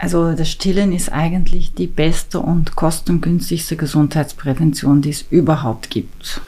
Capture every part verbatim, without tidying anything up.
Also das Stillen ist eigentlich die beste und kostengünstigste Gesundheitsprävention, die es überhaupt gibt.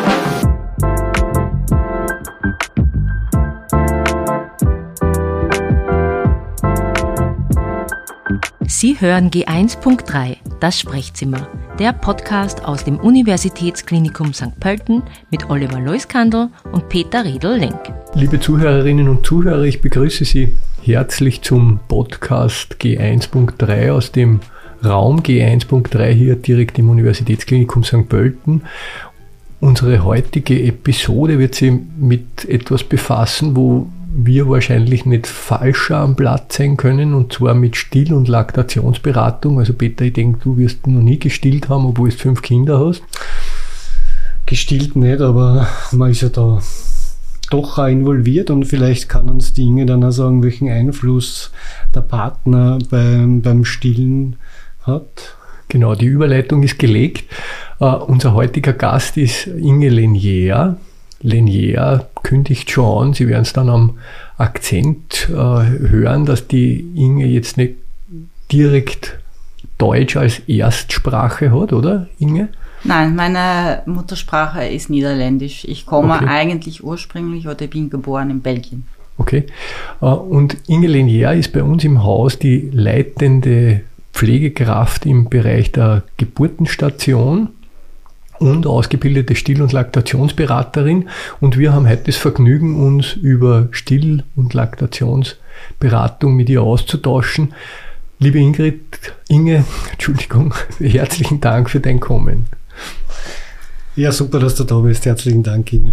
Sie hören G eins Punkt drei, das Sprechzimmer, der Podcast aus dem Universitätsklinikum Sankt Pölten mit Oliver Leuskandl und Peter Riedl-Lenk. Liebe Zuhörerinnen und Zuhörer, ich begrüße Sie herzlich zum Podcast G eins Punkt drei aus dem Raum G eins Punkt drei hier direkt im Universitätsklinikum Sankt Pölten. Unsere heutige Episode wird sich mit etwas befassen, wo wir wahrscheinlich nicht falscher am Platz sein können, und zwar mit Still- und Laktationsberatung. Also Peter, ich denke, du wirst noch nie gestillt haben, obwohl du fünf Kinder hast. Gestillt nicht, aber man ist ja da doch auch involviert, und vielleicht kann uns die Inge dann auch sagen, welchen Einfluss der Partner beim, beim Stillen hat. Genau, die Überleitung ist gelegt. Uh, unser heutiger Gast ist Inge Lenier. Lenier kündigt schon an, Sie werden es dann am Akzent äh, hören, dass die Inge jetzt nicht direkt Deutsch als Erstsprache hat, oder Inge? Nein, meine Muttersprache ist Niederländisch. Ich komme Okay. eigentlich ursprünglich oder bin geboren in Belgien. Okay. Äh, und Inge Lenier ist bei uns im Haus die leitende Pflegekraft im Bereich der Geburtenstation und ausgebildete Still- und Laktationsberaterin, und wir haben heute das Vergnügen, uns über Still- und Laktationsberatung mit ihr auszutauschen. Liebe Ingrid, Inge, Entschuldigung, herzlichen Dank für dein Kommen. Ja, super, dass du da bist. Herzlichen Dank, Inge.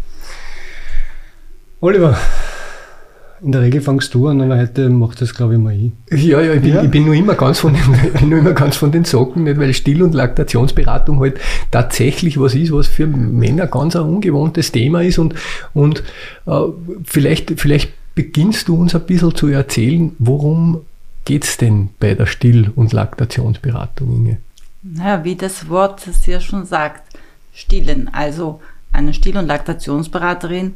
Oliver, in der Regel fangst du an, aber heute macht das, glaube ich, mal ich. Ja, ja, ich bin, Ja. ich bin nur immer ganz von den, ich bin nur immer ganz von den Socken, nicht, weil Still- und Laktationsberatung halt tatsächlich was ist, was für Männer ganz ein ungewohntes Thema ist, und, und äh, vielleicht, vielleicht beginnst du uns ein bisschen zu erzählen, worum geht's denn bei der Still- und Laktationsberatung, Inge? Naja, wie das Wort es ja schon sagt, stillen. Also eine Still- und Laktationsberaterin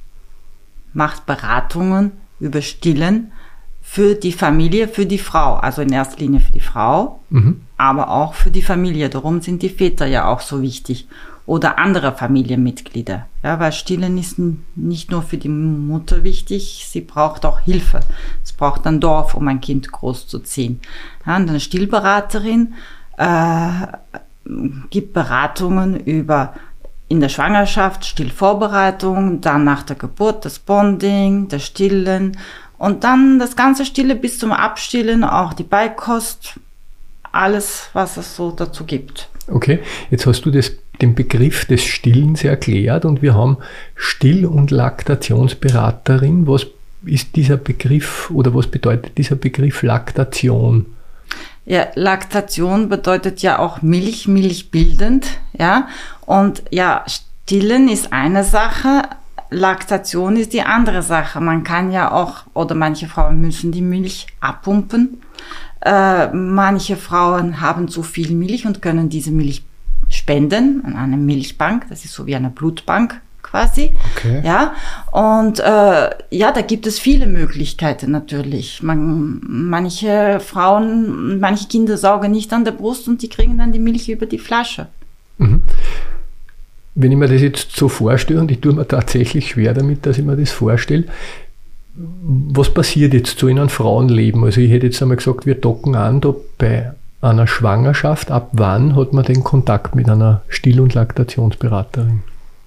macht Beratungen über Stillen für die Familie, für die Frau. Also in erster Linie für die Frau, Mhm. aber auch für die Familie. Darum sind die Väter ja auch so wichtig. Oder andere Familienmitglieder. Ja, weil Stillen ist n- nicht nur für die Mutter wichtig, sie braucht auch Hilfe. Es braucht ein Dorf, um ein Kind großzuziehen. Ja, und eine Stillberaterin äh, gibt Beratungen über in der Schwangerschaft, Stillvorbereitung, dann nach der Geburt das Bonding, das Stillen und dann das ganze Stille bis zum Abstillen, auch die Beikost, alles, was es so dazu gibt. Okay, jetzt hast du das, den Begriff des Stillens erklärt, und wir haben Still- und Laktationsberaterin. Was ist dieser Begriff, oder was bedeutet dieser Begriff Laktation? Ja, Laktation bedeutet ja auch Milch, milchbildend, ja. Und ja, Stillen ist eine Sache, Laktation ist die andere Sache. Man kann ja auch, oder manche Frauen müssen die Milch abpumpen. Äh, manche Frauen haben zu viel Milch und können diese Milch spenden an eine Milchbank. Das ist so wie eine Blutbank quasi. Okay. Ja, und äh, ja, da gibt es viele Möglichkeiten natürlich. Man, manche Frauen, manche Kinder saugen nicht an der Brust und die kriegen dann die Milch über die Flasche. Mhm. Wenn ich mir das jetzt so vorstelle, und ich tue mir tatsächlich schwer damit, dass ich mir das vorstelle, was passiert jetzt so in einem Frauenleben? Also ich hätte jetzt einmal gesagt, wir docken an da bei einer Schwangerschaft. Ab wann hat man den Kontakt mit einer Still- und Laktationsberaterin?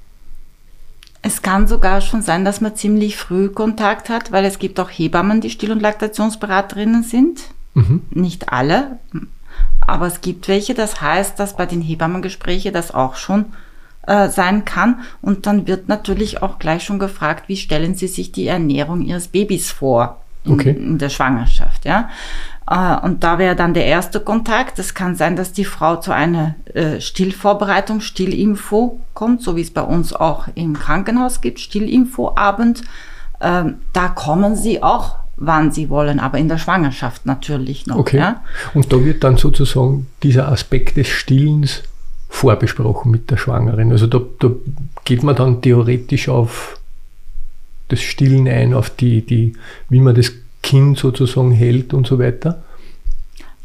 Es kann sogar schon sein, dass man ziemlich früh Kontakt hat, weil es gibt auch Hebammen, die Still- und Laktationsberaterinnen sind. Mhm. Nicht alle, aber es gibt welche. Das heißt, dass bei den Hebammengesprächen das auch schon äh, sein kann. Und dann wird natürlich auch gleich schon gefragt, wie stellen Sie sich die Ernährung Ihres Babys vor in, Okay. in der Schwangerschaft, ja? Und da wäre dann der erste Kontakt. Es kann sein, dass die Frau zu einer äh, Stillvorbereitung, Stillinfo kommt, so wie es bei uns auch im Krankenhaus gibt, Stillinfoabend. Ähm, da kommen sie auch, wann sie wollen, aber in der Schwangerschaft natürlich noch. Okay. Ja? Und da wird dann sozusagen dieser Aspekt des Stillens vorbesprochen mit der Schwangeren. Also da, da geht man dann theoretisch auf das Stillen ein, auf die, die, wie man das Kind sozusagen hält und so weiter.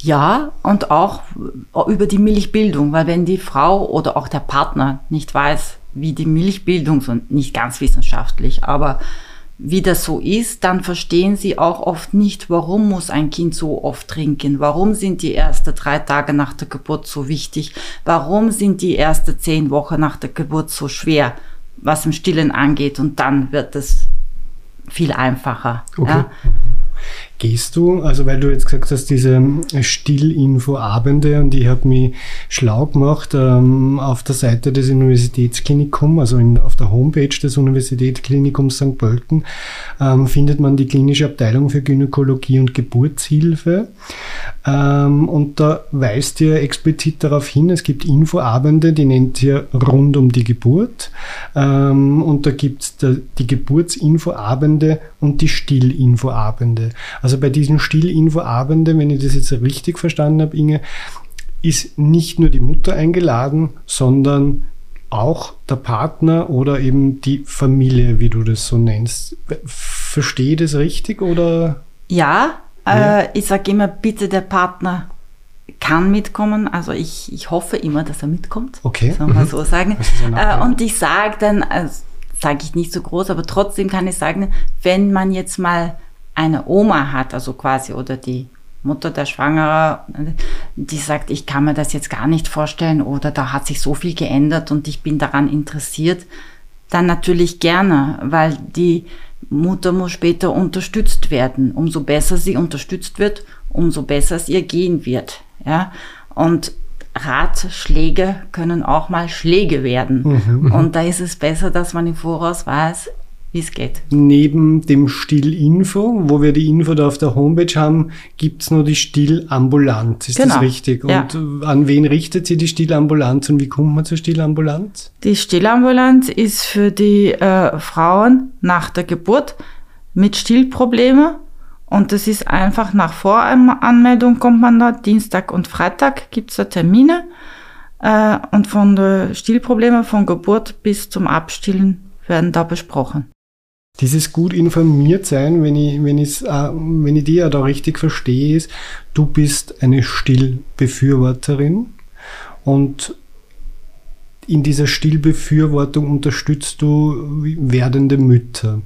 Ja, und auch über die Milchbildung, weil wenn die Frau oder auch der Partner nicht weiß, wie die Milchbildung, so nicht ganz wissenschaftlich, aber wie das so ist, dann verstehen sie auch oft nicht, warum muss ein Kind so oft trinken, warum sind die ersten drei Tage nach der Geburt so wichtig, warum sind die ersten zehn Wochen nach der Geburt so schwer, was im Stillen angeht, und dann wird es viel einfacher. Okay. Ja. Gehst du, also weil du jetzt gesagt hast, diese Stillinfo-Abende, und ich habe mich schlau gemacht ähm, auf der Seite des Universitätsklinikums, also in, auf der Homepage des Universitätsklinikums Sankt Pölten, ähm, findet man die klinische Abteilung für Gynäkologie und Geburtshilfe. Ähm, und da weist ihr explizit darauf hin, es gibt Infoabende, die nennt ihr rund um die Geburt. Ähm, und da gibt es die Geburtsinfoabende und die Stillinfoabende. Also bei diesen Stillinfoabenden, wenn ich das jetzt richtig verstanden habe, Inge, ist nicht nur die Mutter eingeladen, sondern auch der Partner oder eben die Familie, wie du das so nennst. Verstehe ich das richtig oder? Ja, Ja. äh, ich sage immer, bitte der Partner kann mitkommen. Also ich, ich hoffe immer, dass er mitkommt. Okay. Soll man Mhm. so sagen. Das ist ein Nachteil. Äh, und ich sage dann, äh, sage ich nicht so groß, aber trotzdem kann ich sagen, wenn man jetzt mal eine Oma hat, also quasi, oder die Mutter der Schwangere, die sagt, ich kann mir das jetzt gar nicht vorstellen oder da hat sich so viel geändert und ich bin daran interessiert, dann natürlich gerne, weil die Mutter muss später unterstützt werden. Umso besser sie unterstützt wird, umso besser es ihr gehen wird. Ja? Und Ratschläge können auch mal Schläge werden. Mhm. Und da ist es besser, dass man im Voraus weiß, wie es geht. Neben dem Stillinfo, wo wir die Info da auf der Homepage haben, gibt's noch die Stillambulanz. Ist Genau. das richtig? Und Ja. an wen richtet sich die Stillambulanz und wie kommt man zur Stillambulanz? Die Stillambulanz ist für die äh, Frauen nach der Geburt mit Stillproblemen. Und das ist einfach nach Voranmeldung kommt man da. Dienstag und Freitag gibt's da Termine. Äh, und von den Stillproblemen von Geburt bis zum Abstillen werden da besprochen. Dieses gut informiert sein, wenn ich, wenn ich's, äh, wenn ich die ja da richtig verstehe, ist, du bist eine Stillbefürworterin und in dieser Stillbefürwortung unterstützt du werdende Mütter.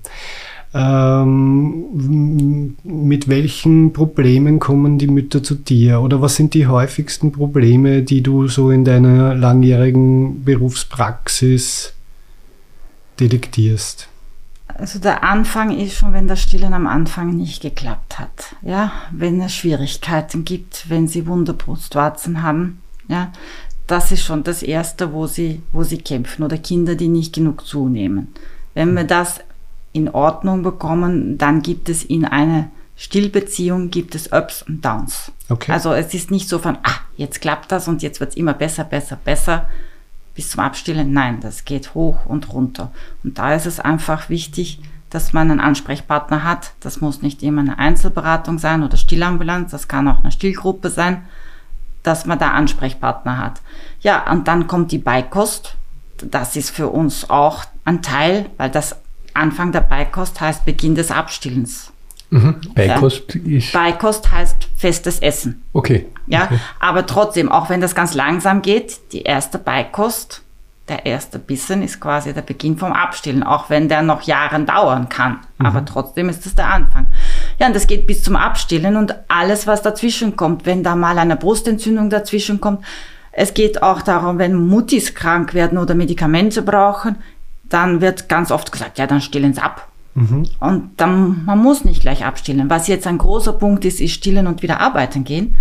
Ähm, mit welchen Problemen kommen die Mütter zu dir? Oder was sind die häufigsten Probleme, die du so in deiner langjährigen Berufspraxis detektierst? Also der Anfang ist schon, wenn das Stillen am Anfang nicht geklappt hat. Ja, wenn es Schwierigkeiten gibt, wenn sie Wunderbrustwarzen haben. Ja, das ist schon das Erste, wo sie, wo sie kämpfen. Oder Kinder, die nicht genug zunehmen. Wenn wir das in Ordnung bekommen, dann gibt es in einer Stillbeziehung, gibt es Ups und Downs. Okay. Also es ist nicht so von, ah, jetzt klappt das und jetzt wird es immer besser, besser, besser. Bis zum Abstillen, nein, das geht hoch und runter. Und da ist es einfach wichtig, dass man einen Ansprechpartner hat. Das muss nicht immer eine Einzelberatung sein oder Stillambulanz, das kann auch eine Stillgruppe sein, dass man da Ansprechpartner hat. Ja, und dann kommt die Beikost. Das ist für uns auch ein Teil, weil das Anfang der Beikost heißt Beginn des Abstillens. Mhm. Beikost ja. ist... Beikost heißt festes Essen. Okay. Ja, okay. Aber trotzdem, auch wenn das ganz langsam geht, die erste Beikost, der erste Bissen ist quasi der Beginn vom Abstillen, auch wenn der noch Jahre dauern kann. Mhm. Aber trotzdem ist es der Anfang. Ja, und das geht bis zum Abstillen und alles, was dazwischen kommt, wenn da mal eine Brustentzündung dazwischen kommt. Es geht auch darum, wenn Muttis krank werden oder Medikamente brauchen, dann wird ganz oft gesagt, ja, dann stillen sie ab. Mhm. Und dann, man muss nicht gleich abstillen. Was jetzt ein großer Punkt ist, ist stillen und wieder arbeiten gehen.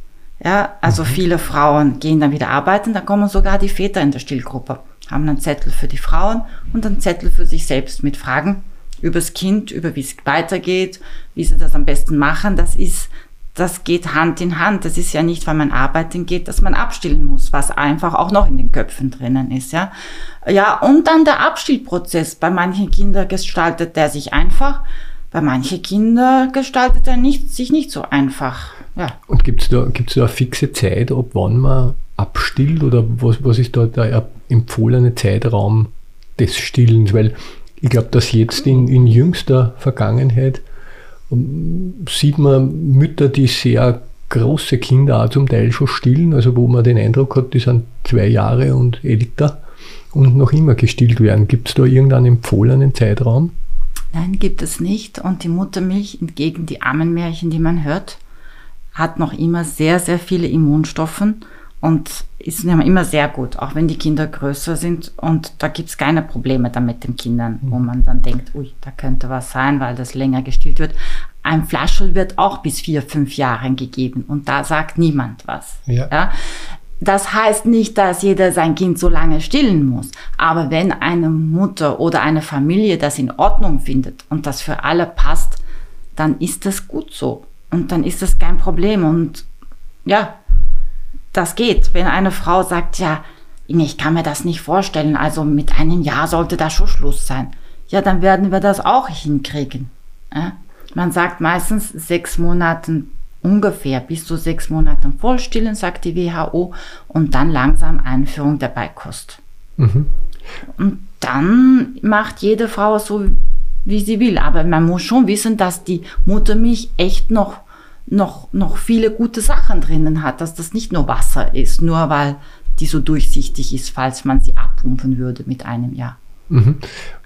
Ja, also mhm. viele Frauen gehen dann wieder arbeiten, dann kommen sogar die Väter in der Stillgruppe, haben einen Zettel für die Frauen und einen Zettel für sich selbst mit Fragen übers Kind, über wie es weitergeht, wie sie das am besten machen. Das ist, das geht Hand in Hand. Das ist ja nicht, weil man arbeiten geht, dass man abstillen muss, was einfach auch noch in den Köpfen drinnen ist, ja. Ja, und dann der Abstillprozess. Bei manchen Kindern gestaltet der sich einfach, bei manchen Kindern gestaltet er nicht, sich nicht so einfach, ja. Und gibt es da, gibt's da eine fixe Zeit, ab wann man abstillt oder was, was ist da der empfohlene Zeitraum des Stillens? Weil ich glaube, dass jetzt in, in jüngster Vergangenheit um, sieht man Mütter, die sehr große Kinder auch zum Teil schon stillen, also wo man den Eindruck hat, die sind zwei Jahre und älter und noch immer gestillt werden. Gibt es da irgendeinen empfohlenen Zeitraum? Nein, gibt es nicht. Und die Muttermilch, entgegen die Ammenmärchen, die man hört, hat noch immer sehr, sehr viele Immunstoffe und ist immer sehr gut, auch wenn die Kinder größer sind. Und da gibt es keine Probleme damit mit den Kindern, wo man dann denkt, ui, da könnte was sein, weil das länger gestillt wird. Ein Flaschel wird auch bis vier, fünf Jahren gegeben und da sagt niemand was. Ja. Ja? Das heißt nicht, dass jeder sein Kind so lange stillen muss. Aber wenn eine Mutter oder eine Familie das in Ordnung findet und das für alle passt, dann ist das gut so. Und dann ist das kein Problem. Und ja, das geht. Wenn eine Frau sagt, ja, ich kann mir das nicht vorstellen, also mit einem Jahr sollte da schon Schluss sein. Ja, dann werden wir das auch hinkriegen. Ja? Man sagt meistens sechs Monaten ungefähr, bis zu sechs Monaten Vollstillen, sagt die W H O, und dann langsam Einführung der Beikost. Mhm. Und dann macht jede Frau so, wie sie will. Aber man muss schon wissen, dass die Muttermilch echt noch, noch, noch viele gute Sachen drinnen hat, dass das nicht nur Wasser ist, nur weil die so durchsichtig ist, falls man sie abpumpen würde mit einem Jahr. Mhm.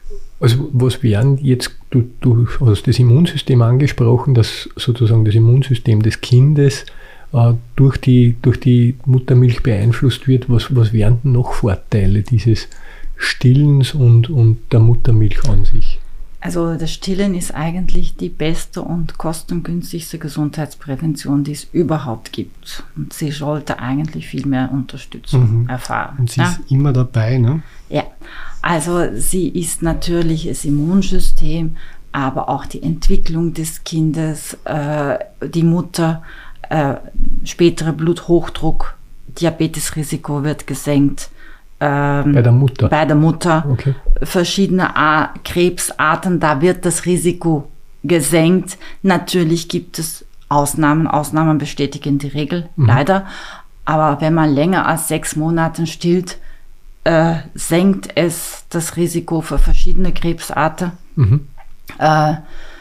Also was wären jetzt, du, du hast das Immunsystem angesprochen, dass sozusagen das Immunsystem des Kindes äh, durch, die, durch die Muttermilch beeinflusst wird. Was, was wären denn noch Vorteile dieses Stillens und, und der Muttermilch an sich? Also das Stillen ist eigentlich die beste und kostengünstigste Gesundheitsprävention, die es überhaupt gibt. Und sie sollte eigentlich viel mehr Unterstützung mhm. erfahren. Und sie ja? ist immer dabei, ne? Ja, also sie ist natürlich das Immunsystem, aber auch die Entwicklung des Kindes, äh, die Mutter, äh, spätere Bluthochdruck, Diabetesrisiko wird gesenkt. Ähm, bei der Mutter? Bei der Mutter. Okay. Verschiedene A- Krebsarten, da wird das Risiko gesenkt. Natürlich gibt es Ausnahmen. Ausnahmen bestätigen die Regel, mhm. leider. Aber wenn man länger als sechs Monate stillt, äh, senkt es das Risiko für verschiedene Krebsarten. Mhm. Äh,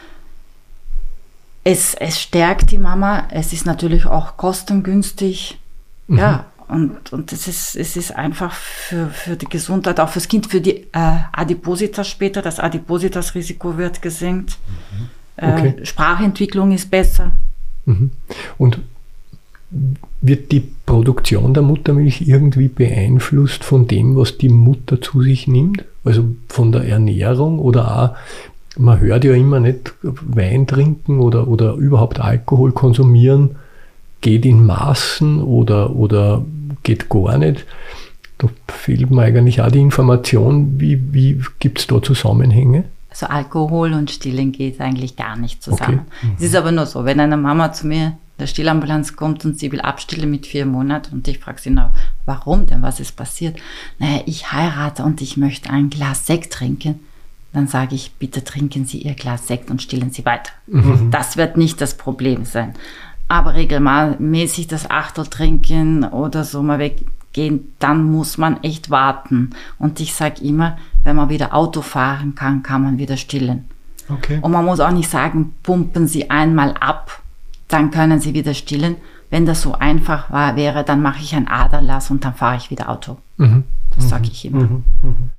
es, es stärkt die Mama. Es ist natürlich auch kostengünstig. Mhm. Ja. Und, und es ist, es ist einfach für, für die Gesundheit, auch fürs Kind, für die äh, Adipositas später. Das Adipositas-Risiko wird gesenkt. Mhm. Okay. Äh, Sprachentwicklung ist besser. Mhm. Und wird die Produktion der Muttermilch irgendwie beeinflusst von dem, was die Mutter zu sich nimmt? Also von der Ernährung oder auch, man hört ja immer nicht, Wein trinken oder, oder überhaupt Alkohol konsumieren geht in Maßen oder, oder geht gar nicht. Da fehlt mir eigentlich auch die Information, wie, wie gibt es da Zusammenhänge? Also Alkohol und Stillen geht eigentlich gar nicht zusammen. Okay. Mhm. Es ist aber nur so, wenn eine Mama zu mir in der Stillambulanz kommt und sie will abstillen mit vier Monaten und ich frage sie noch, warum denn, was ist passiert? Naja, ich heirate und ich möchte ein Glas Sekt trinken. Dann sage ich, bitte trinken Sie Ihr Glas Sekt und stillen Sie weiter. Mhm. Das wird nicht das Problem sein. Aber regelmäßig das Achtel trinken oder so mal weggehen, dann muss man echt warten. Und ich sage immer, wenn man wieder Auto fahren kann, kann man wieder stillen. Okay. Und man muss auch nicht sagen, pumpen Sie einmal ab, dann können Sie wieder stillen. Wenn das so einfach war, wäre, dann mache ich ein Aderlass und dann fahre ich wieder Auto. Mhm. Das mhm. sage ich immer. Mhm. Mhm.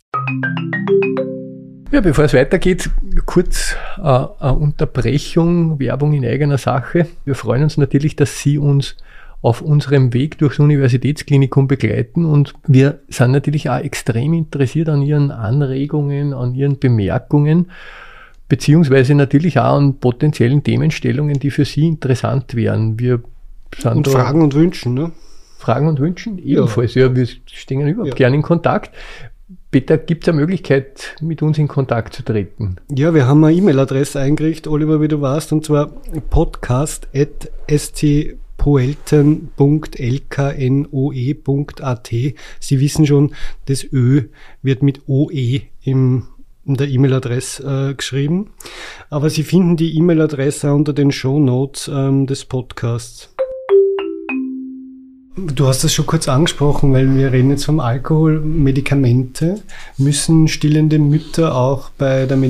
Ja, bevor es weitergeht, kurz äh, eine Unterbrechung, Werbung in eigener Sache. Wir freuen uns natürlich, dass Sie uns auf unserem Weg durchs Universitätsklinikum begleiten und wir sind natürlich auch extrem interessiert an Ihren Anregungen, an Ihren Bemerkungen, beziehungsweise natürlich auch an potenziellen Themenstellungen, die für Sie interessant wären. Wir sind und Fragen und Wünschen, ne? Fragen und Wünschen ebenfalls. Ja, ja wir stehen überhaupt ja. gerne in Kontakt. Peter, gibt es eine Möglichkeit, mit uns in Kontakt zu treten? Ja, wir haben eine E-Mail-Adresse eingerichtet, Oliver, wie du weißt, und zwar podcast at stpoelten punkt l k n o e punkt a t. Sie wissen schon, das Ö wird mit O E im, in der E-Mail-Adresse äh, geschrieben. Aber Sie finden die E-Mail-Adresse unter den Shownotes ähm, des Podcasts. Du hast das schon kurz angesprochen, weil wir reden jetzt vom Alkohol. Medikamente. Müssen stillende Mütter auch bei der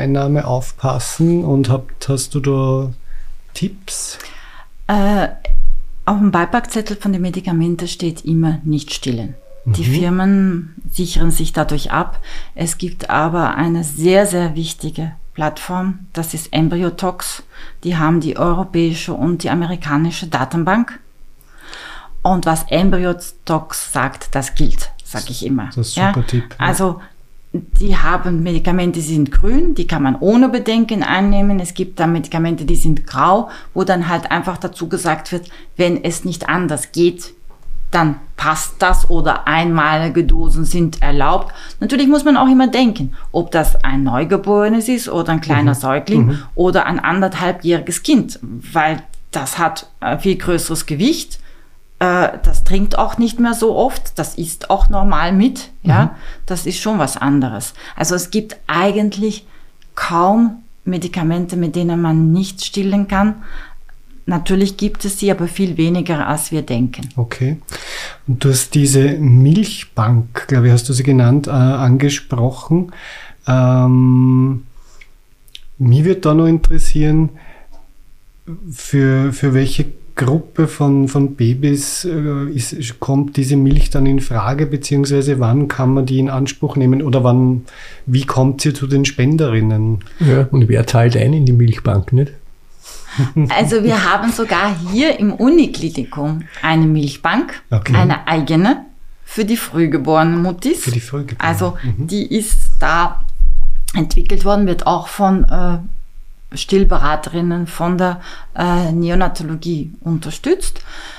Medikamenteneinnahme aufpassen? Und habt, hast du da Tipps? Äh, Auf dem Beipackzettel von den Medikamenten steht immer nicht stillen. Die Mhm. Firmen sichern sich dadurch ab. Es gibt aber eine sehr, sehr wichtige Plattform, das ist Embryotox. Die haben die europäische und die amerikanische Datenbank. Und was Embryotox sagt, das gilt, sage ich immer. Das ist ein super Tipp, ja. Also die haben Medikamente, die sind grün, die kann man ohne Bedenken einnehmen. Es gibt dann Medikamente, die sind grau, wo dann halt einfach dazu gesagt wird, wenn es nicht anders geht, dann passt das oder einmalige Dosen sind erlaubt. Natürlich muss man auch immer denken, ob das ein Neugeborenes ist oder ein kleiner Mhm. Säugling Mhm. oder ein anderthalbjähriges Kind, weil das hat ein viel größeres Gewicht. Äh, das trinkt auch nicht mehr so oft, das isst auch normal mit, ja, Mhm. das ist schon was anderes. Also es gibt eigentlich kaum Medikamente, mit denen man nicht stillen kann. Natürlich gibt es sie, aber viel weniger, als wir denken. Okay. Und du hast diese Milchbank, glaube ich, hast du sie genannt, äh, angesprochen. Ähm, mich würde da noch interessieren, für, für welche Gruppe von, von Babys äh, ist, kommt diese Milch dann in Frage, beziehungsweise wann kann man die in Anspruch nehmen oder wann, wie kommt sie zu den Spenderinnen? Ja, und wer zahlt ein in die Milchbank, nicht? Also wir haben sogar hier im Uniklinikum eine Milchbank, Okay. eine eigene für die frühgeborenen Muttis. Für die Frühgeborenen. Also Mhm. die ist da entwickelt worden, wird auch von äh, Stillberaterinnen von der äh, Neonatologie unterstützt.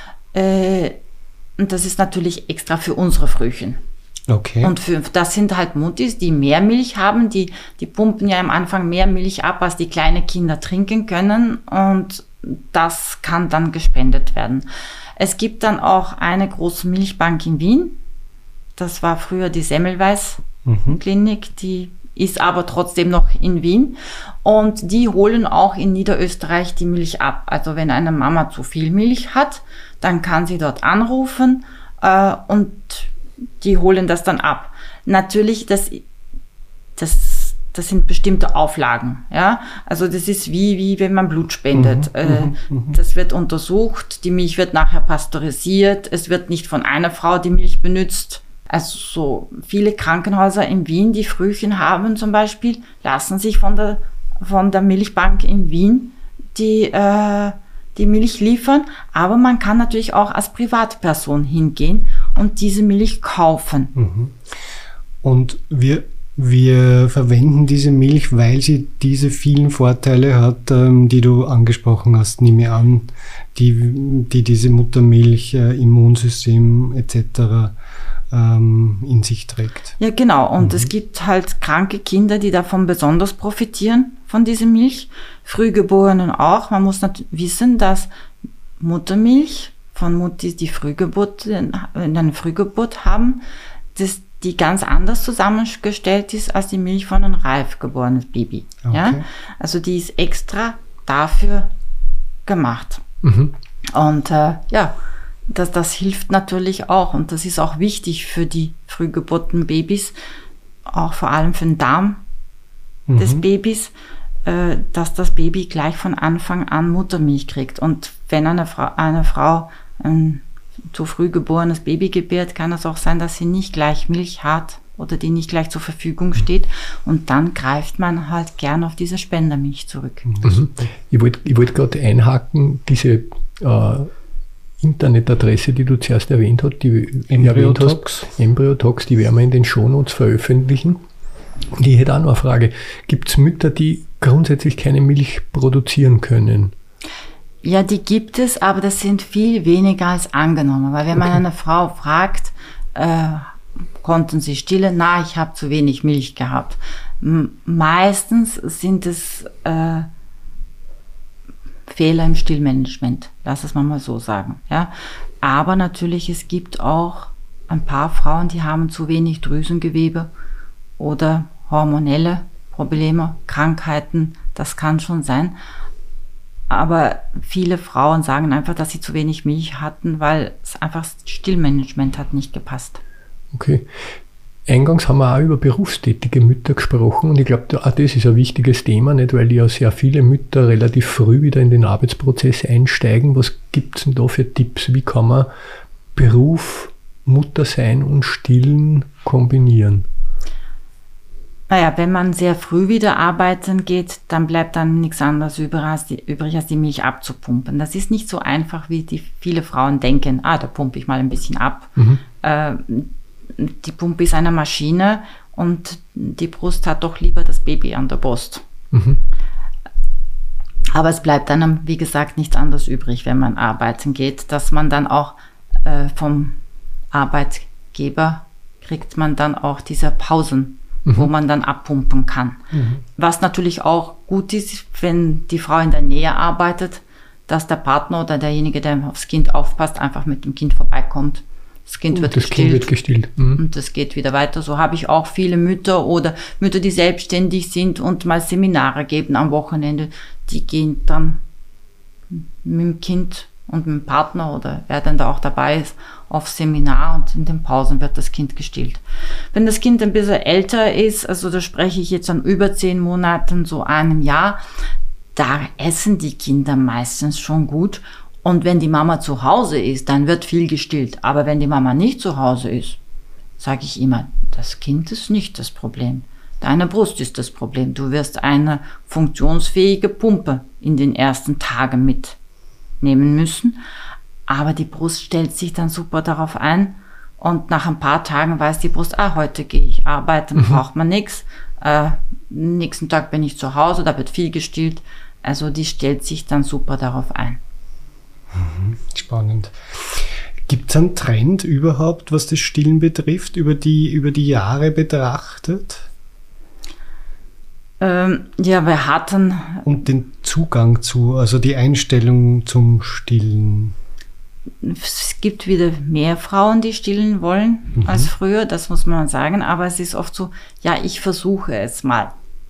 Äh, und das ist natürlich extra für unsere Frühchen. Okay. Und für, das sind halt Muttis, die mehr Milch haben, die, die pumpen ja am Anfang mehr Milch ab, als die kleine Kinder trinken können, und das kann dann gespendet werden. Es gibt dann auch eine große Milchbank in Wien. Das war früher die Semmelweis Mhm. Klinik, die ist aber trotzdem noch in Wien, und die holen auch in Niederösterreich die Milch ab. Also wenn eine Mama zu viel Milch hat, dann kann sie dort anrufen äh, und die holen das dann ab. Natürlich, das, das, das sind bestimmte Auflagen. Ja? Also das ist wie, wie wenn man Blut spendet. Mhm, äh, mhm, mhm. Das wird untersucht, die Milch wird nachher pasteurisiert, es wird nicht von einer Frau die Milch benutzt. Also so viele Krankenhäuser in Wien, die Frühchen haben zum Beispiel, lassen sich von der, von der Milchbank in Wien die, äh, die Milch liefern. Aber man kann natürlich auch als Privatperson hingehen und diese Milch kaufen. Mhm. Und wir, wir verwenden diese Milch, weil sie diese vielen Vorteile hat, ähm, die du angesprochen hast, nehme ich an, die, die diese Muttermilch, äh, Immunsystem et cetera ähm, in sich trägt. Ja, genau. Und Mhm. es gibt halt kranke Kinder, die davon besonders profitieren, von dieser Milch. Frühgeborenen auch. Man muss natürlich wissen, dass Muttermilch von Muttis, die Frühgeburt, eine Frühgeburt haben, dass die ganz anders zusammengestellt ist als die Milch von einem reif geborenen Baby. Okay. Ja? Also die ist extra dafür gemacht. Mhm. Und äh, ja, das, das hilft natürlich auch, und das ist auch wichtig für die frühgeburten Babys, auch vor allem für den Darm des Mhm. Babys, äh, dass das Baby gleich von Anfang an Muttermilch kriegt. Und wenn eine Frau, eine Frau ein zu früh geborenes Baby gebärt, kann es auch sein, dass sie nicht gleich Milch hat oder die nicht gleich zur Verfügung steht. Und dann greift man halt gern auf diese Spendermilch zurück. Mhm. Ich wollte ich wollt gerade einhaken, diese äh, Internetadresse, die du zuerst erwähnt hast, die erwähnt hast, Embryotox, die werden wir in den Shownotes veröffentlichen. Und ich hätte auch noch eine Frage. Gibt es Mütter, die grundsätzlich keine Milch produzieren können? Ja, die gibt es, aber das sind viel weniger als angenommen. Weil wenn man Okay. eine Frau fragt, äh, konnten sie stillen? Na, ich habe zu wenig Milch gehabt. M- meistens sind es äh, Fehler im Stillmanagement, lass es mal so sagen. Ja? Aber natürlich, es gibt auch ein paar Frauen, die haben zu wenig Drüsengewebe oder hormonelle Probleme, Krankheiten, das kann schon sein. Aber viele Frauen sagen einfach, dass sie zu wenig Milch hatten, weil es einfach das Stillmanagement hat nicht gepasst. Okay. Eingangs haben wir auch über berufstätige Mütter gesprochen und ich glaube, auch das ist ein wichtiges Thema, nicht, weil ja sehr viele Mütter relativ früh wieder in den Arbeitsprozess einsteigen. Was gibt es denn da für Tipps? Wie kann man Beruf, Mutter sein und Stillen kombinieren? Naja, wenn man sehr früh wieder arbeiten geht, dann bleibt dann nichts anderes übrig als, die, übrig, als die Milch abzupumpen. Das ist nicht so einfach, wie die viele Frauen denken. Ah, da pumpe ich mal ein bisschen ab. Mhm. Äh, die Pumpe ist eine Maschine und die Brust hat doch lieber das Baby an der Brust. Mhm. Aber es bleibt dann, wie gesagt, nichts anderes übrig, wenn man arbeiten geht, dass man dann auch äh, vom Arbeitgeber kriegt man dann auch diese Pausen, mhm. wo man dann abpumpen kann. Mhm. Was natürlich auch gut ist, wenn die Frau in der Nähe arbeitet, dass der Partner oder derjenige, der aufs Kind aufpasst, einfach mit dem Kind vorbeikommt. Das Kind wird das gestillt, kind wird gestillt. Mhm. Und das geht wieder weiter. So habe ich auch viele Mütter oder Mütter, die selbstständig sind und mal Seminare geben am Wochenende. Die gehen dann mit dem Kind und mit dem Partner oder wer dann da auch dabei ist, auf Seminar und in den Pausen wird das Kind gestillt. Wenn das Kind ein bisschen älter ist, also da spreche ich jetzt an über zehn Monaten, so einem Jahr, da essen die Kinder meistens schon gut. Und wenn die Mama zu Hause ist, dann wird viel gestillt. Aber wenn die Mama nicht zu Hause ist, sage ich immer, das Kind ist nicht das Problem. Deine Brust ist das Problem. Du wirst eine funktionsfähige Pumpe in den ersten Tagen mitnehmen müssen. Aber die Brust stellt sich dann super darauf ein. Und nach ein paar Tagen weiß die Brust, ah, heute gehe ich arbeiten, mhm. braucht man nichts. Äh, nächsten Tag bin ich zu Hause, da wird viel gestillt. Also die stellt sich dann super darauf ein. Spannend. Gibt es einen Trend überhaupt, was das Stillen betrifft, über die, über die Jahre betrachtet? Ähm, ja, wir hatten... Und den Zugang zu, also die Einstellung zum Stillen? Es gibt wieder mehr Frauen, die stillen wollen mhm. als früher, das muss man sagen, aber es ist oft so, ja, ich versuche es mal.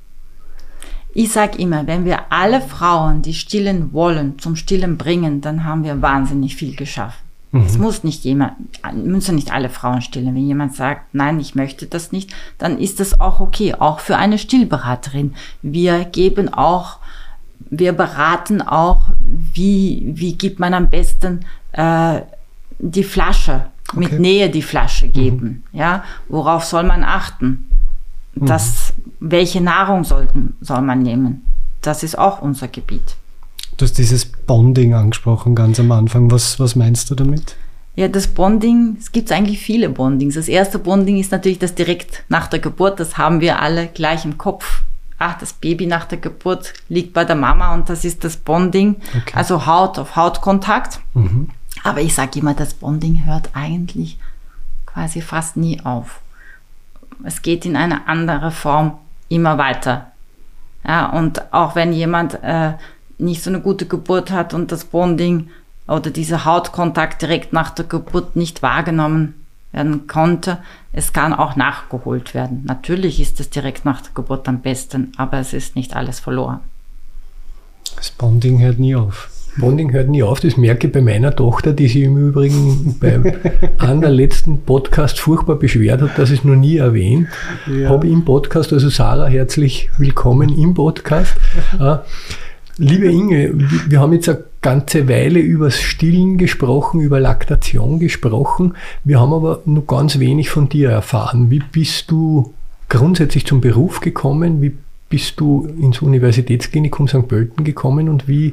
Ich sage immer, wenn wir alle Frauen, die stillen wollen, zum Stillen bringen, dann haben wir wahnsinnig viel geschafft. Mhm. Es muss nicht jemand, müssen nicht alle Frauen stillen. Wenn jemand sagt, nein, ich möchte das nicht, dann ist das auch okay, auch für eine Stillberaterin. Wir geben auch, wir beraten auch, wie, wie gibt man am besten äh, die Flasche, okay. mit Nähe die Flasche geben. Mhm. Ja, worauf soll man achten? Das, welche Nahrung sollten, soll man nehmen? Das ist auch unser Gebiet. Du hast dieses Bonding angesprochen ganz am Anfang. Was, was meinst du damit? Ja, das Bonding, es gibt eigentlich viele Bondings. Das erste Bonding ist natürlich das direkt nach der Geburt. Das haben wir alle gleich im Kopf. Ach, das Baby nach der Geburt liegt bei der Mama und das ist das Bonding. Okay. Also Haut auf Haut-Kontakt. Mhm. Aber ich sage immer, das Bonding hört eigentlich quasi fast nie auf. Es geht in eine andere Form immer weiter. Ja, und auch wenn jemand äh, nicht so eine gute Geburt hat und das Bonding oder dieser Hautkontakt direkt nach der Geburt nicht wahrgenommen werden konnte, es kann auch nachgeholt werden. Natürlich ist es direkt nach der Geburt am besten, aber es ist nicht alles verloren. Das Bonding hört nie auf. Bonding hört nie auf, das merke ich bei meiner Tochter, die sich im Übrigen beim an der letzten Podcast furchtbar beschwert hat, dass ich es noch nie erwähnt ja. habe im Podcast. Also Sarah, herzlich willkommen im Podcast. äh, liebe Inge, wir haben jetzt eine ganze Weile über das Stillen gesprochen, über Laktation gesprochen. Wir haben aber noch ganz wenig von dir erfahren. Wie bist du grundsätzlich zum Beruf gekommen? Wie bist du ins Universitätsklinikum Sankt Pölten gekommen und wie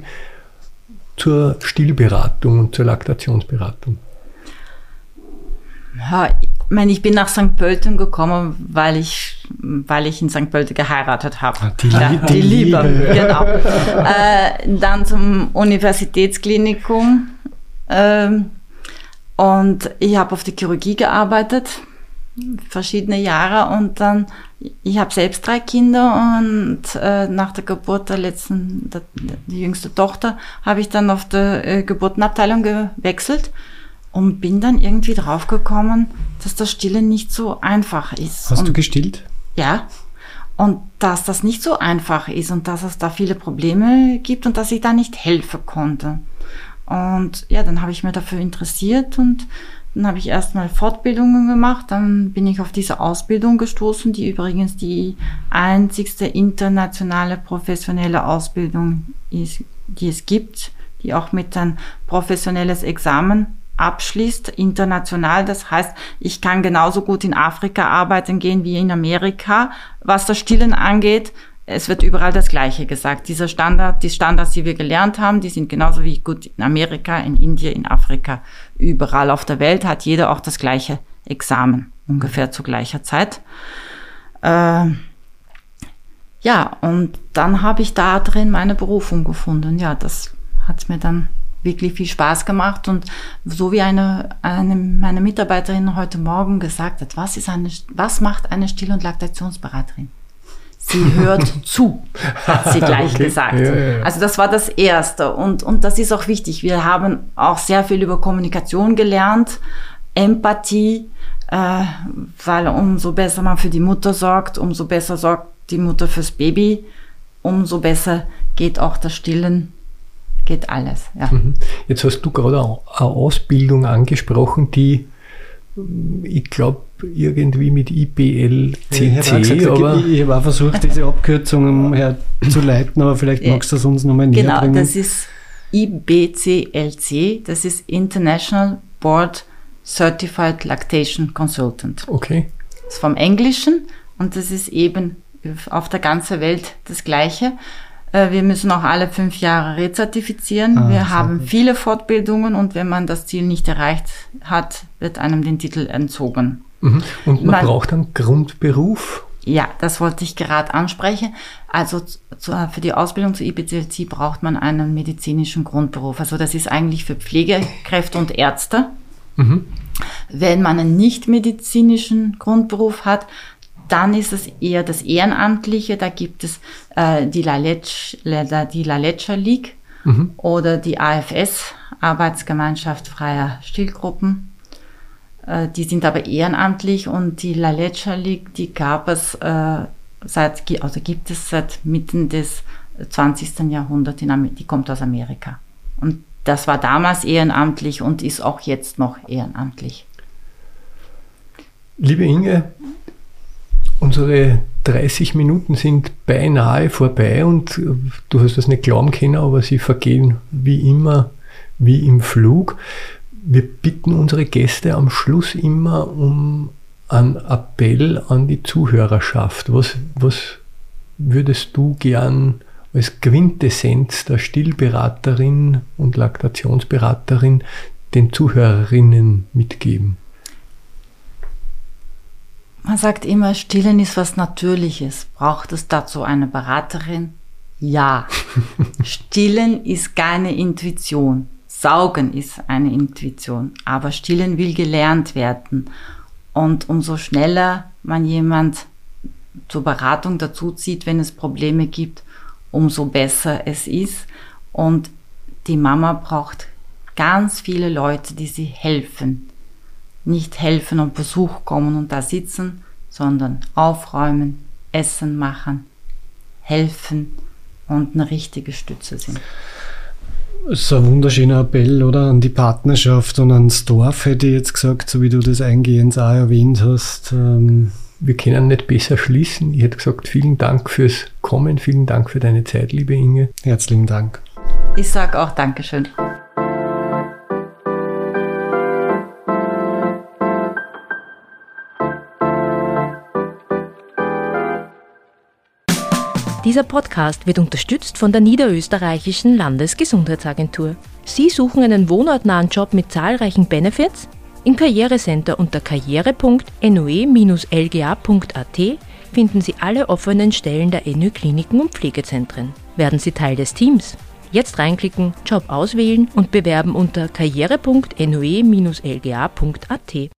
zur Stillberatung und zur Laktationsberatung? Ja, ich meine, ich bin nach Sankt Pölten gekommen, weil ich, weil ich in Sankt Pölten geheiratet habe. Die, ja, die, die Liebe, Liebe. Genau. äh, dann zum Universitätsklinikum äh, und ich habe auf die Chirurgie gearbeitet, verschiedene Jahre und dann, ich habe selbst drei Kinder und äh, nach der Geburt der letzten, der, die jüngste Tochter, habe ich dann auf der äh, Geburtenabteilung gewechselt und bin dann irgendwie draufgekommen, dass das Stillen nicht so einfach ist. Hast und, du gestillt? Ja. Und dass das nicht so einfach ist und dass es da viele Probleme gibt und dass ich da nicht helfen konnte. Und ja, dann habe ich mich dafür interessiert und dann habe ich erstmal Fortbildungen gemacht. Dann bin ich auf diese Ausbildung gestoßen, die übrigens die einzigste internationale professionelle Ausbildung ist, die es gibt, die auch mit ein professionelles Examen abschließt, international. Das heißt, ich kann genauso gut in Afrika arbeiten gehen wie in Amerika. Was das Stillen angeht, es wird überall das Gleiche gesagt. Dieser Standard, die Standards, die wir gelernt haben, die sind genauso wie gut in Amerika, in Indien, in Afrika. Überall auf der Welt hat jeder auch das gleiche Examen, ungefähr zu gleicher Zeit. Äh, ja, und dann habe ich da drin meine Berufung gefunden. Ja, das hat mir dann wirklich viel Spaß gemacht und so wie eine, eine meine Mitarbeiterin heute Morgen gesagt hat, was ist eine, was macht eine Still- und Laktationsberaterin? Sie hört zu, hat sie gleich okay. gesagt. Ja, ja, ja. Also das war das Erste und, und das ist auch wichtig. Wir haben auch sehr viel über Kommunikation gelernt, Empathie, äh, weil umso besser man für die Mutter sorgt, umso besser sorgt die Mutter fürs Baby, umso besser geht auch das Stillen, geht alles. Ja. Jetzt hast du gerade eine Ausbildung angesprochen, die, ich glaube, irgendwie mit I B L C C, ich gesagt, aber ich, ich habe auch versucht, diese Abkürzungen herzuleiten, aber vielleicht magst du das uns nochmal näher genau, bringen. Genau, das ist I B C L C, das ist International Board Certified Lactation Consultant. Okay. Das ist vom Englischen und das ist eben auf der ganzen Welt das Gleiche. Wir müssen auch alle fünf Jahre rezertifizieren. Ah, wir haben gut. viele Fortbildungen und wenn man das Ziel nicht erreicht hat, wird einem den Titel entzogen. Mhm. Und man, man braucht einen Grundberuf? Ja, das wollte ich gerade ansprechen. Also zu, für die Ausbildung zur I B C L C braucht man einen medizinischen Grundberuf. Also das ist eigentlich für Pflegekräfte und Ärzte. Mhm. Wenn man einen nicht medizinischen Grundberuf hat, dann ist es eher das Ehrenamtliche. Da gibt es äh, die La Leche, die La Leche League mhm. oder die A F S, Arbeitsgemeinschaft freier Stillgruppen. Äh, die sind aber ehrenamtlich und die La Leche League, die gab es äh, seit, also gibt es seit Mitte des zwanzigsten Jahrhunderts. In Amer- die kommt aus Amerika. Und das war damals ehrenamtlich und ist auch jetzt noch ehrenamtlich. Liebe Inge, unsere dreißig Minuten sind beinahe vorbei und du hast das nicht glauben können, aber sie vergehen wie immer, wie im Flug. Wir bitten unsere Gäste am Schluss immer um einen Appell an die Zuhörerschaft. Was, was würdest du gern als Quintessenz der Stillberaterin und Laktationsberaterin den Zuhörerinnen mitgeben? Man sagt immer, Stillen ist was Natürliches. Braucht es dazu eine Beraterin? Ja. Stillen ist keine Intuition. Saugen ist eine Intuition. Aber Stillen will gelernt werden. Und umso schneller man jemand zur Beratung dazu zieht, wenn es Probleme gibt, umso besser es ist. Und die Mama braucht ganz viele Leute, die sie helfen. Nicht helfen und Besuch kommen und da sitzen, sondern aufräumen, Essen machen, helfen und eine richtige Stütze sind. Das ist ein wunderschöner Appell, oder? An die Partnerschaft und ans Dorf, hätte ich jetzt gesagt, so wie du das eingehend auch erwähnt hast. Wir können nicht besser schließen. Ich hätte gesagt, vielen Dank fürs Kommen, vielen Dank für deine Zeit, liebe Inge. Herzlichen Dank. Ich sage auch Dankeschön. Dieser Podcast wird unterstützt von der Niederösterreichischen Landesgesundheitsagentur. Sie suchen einen wohnortnahen Job mit zahlreichen Benefits? Im Karrierecenter unter karriere punkt n o e dash l g a punkt a t finden Sie alle offenen Stellen der N Ö Kliniken und Pflegezentren. Werden Sie Teil des Teams? Jetzt reinklicken, Job auswählen und bewerben unter karriere punkt n o e dash l g a punkt a t.